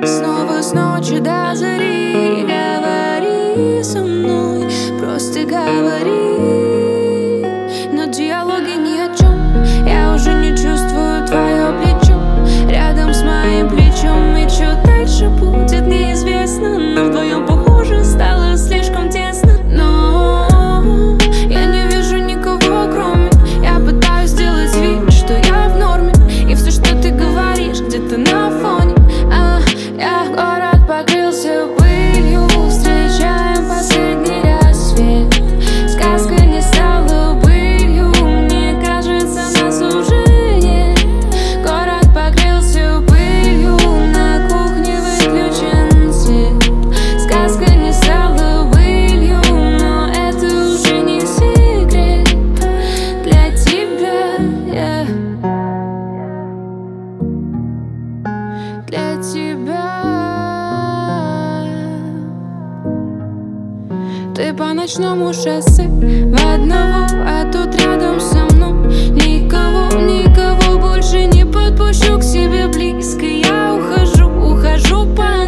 Снова с ночи до зари говори со мной, просто говори. Но диалоги ни о чем, я уже не чувствую твое плечо рядом с моим плечом. И что дальше будет, неизвестно, но вдвоем, похоже, стало слишком тесно. Но я не вижу никого, кроме. Я пытаюсь сделать вид, что я в норме, и все, что ты говоришь, где-то на фоне. Я город покрылся пылью, встречаем последний рассвет. Сказка не стала былью, мне кажется, нас уже нет. Город покрылся пылью, на кухне выключен свет. Сказка не стала былью, но это уже не секрет для тебя, для тебя. Ты по ночному шоссе в одного, а тут рядом со мной никого, никого больше не подпущу к себе близко. Я ухожу по